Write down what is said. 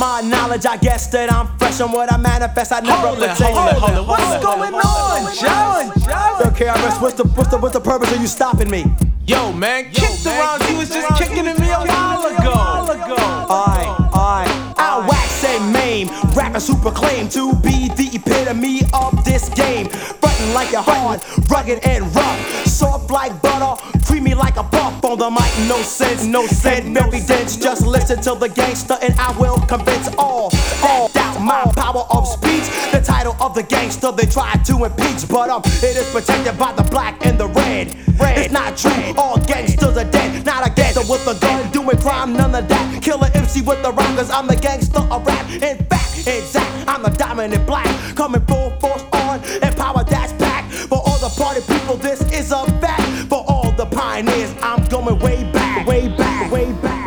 my knowledge, I guess that I'm fresh on what I manifest. I never retain. What's going on, Joe? Okay, what's the purpose of you stopping me? Yo, man, kick the rounds you was just kicking at me a while ago. Alright, I'll wax and maim. Rappers who proclaim to be the epitome of this game. Frontin' like you're hard, rugged and rough. Soft like butter, creamy like a puff on the mic. No sense, very dense. Just listen to the gangster and I will convince all doubt my power of speech. The title of the gangster they tried to impeach, but it is protected by the black and the red. It's not true, all gangsters are dead. Not a gangster with a gun doing crime, none of that. Killer MC with the rhyme, cause I'm the gangster of rap. In fact, exact, I'm the diamond black. Coming full force on and power that's back. For all the party people, this is a fact. For all the pioneers, I'm going way back, way back, way back.